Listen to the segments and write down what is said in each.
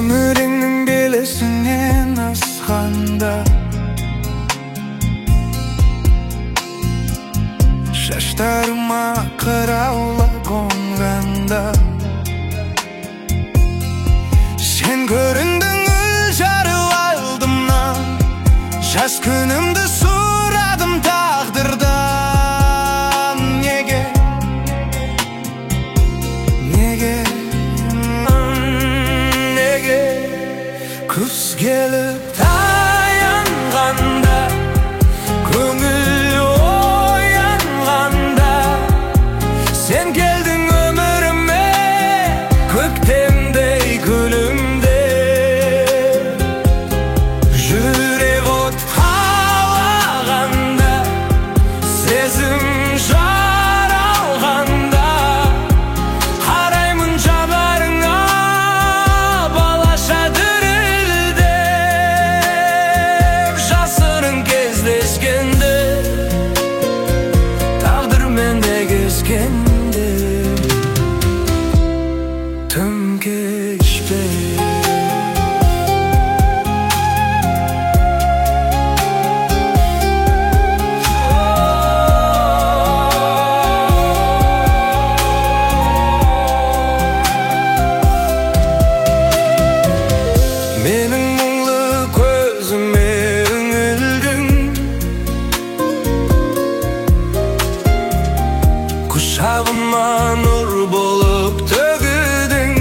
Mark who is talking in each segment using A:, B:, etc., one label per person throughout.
A: Ömürünün belesinden asganda, şaşlarıma kıravla koңganda, sen göründün jarıp aldımdan, жас күнімді сұрадым тағдырдан. Неге күз келіп таянғанда, көңіл оянғанда, сен келдің өміріме көктемдей күлімде. Жүрек от қалағанда, сезім жаралғанда, қараймын жанарыңа балаша дірілдеп. Жасырын кездескенде, тағдырмен де кезгенде, түн кешпей. Менің мұңлы көзіме үңілдің, құшағыма нұр болып төгілдің.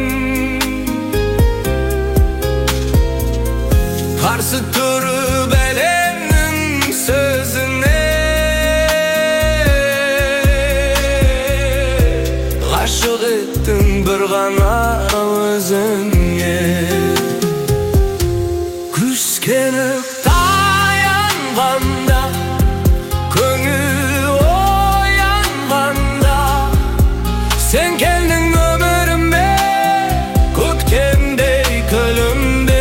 A: Қарсы тұрып әлемнің сөзіне, ғашық еттің бір ғана өзіңе. Күз келіп таянғанда, көңіл оянғанда, сен келдің өміріме көктемдей күлімде.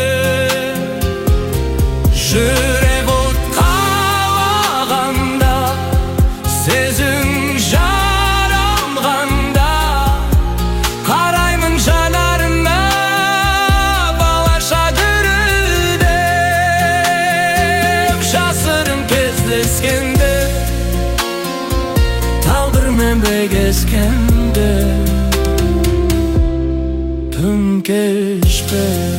A: Жүрек от қалағанда, сезім жаралғанда, қараймын жанарыңа балаша дірілдеп. Жасырын кездескенде, тағдырмен бәйгескенде, түн кешпей.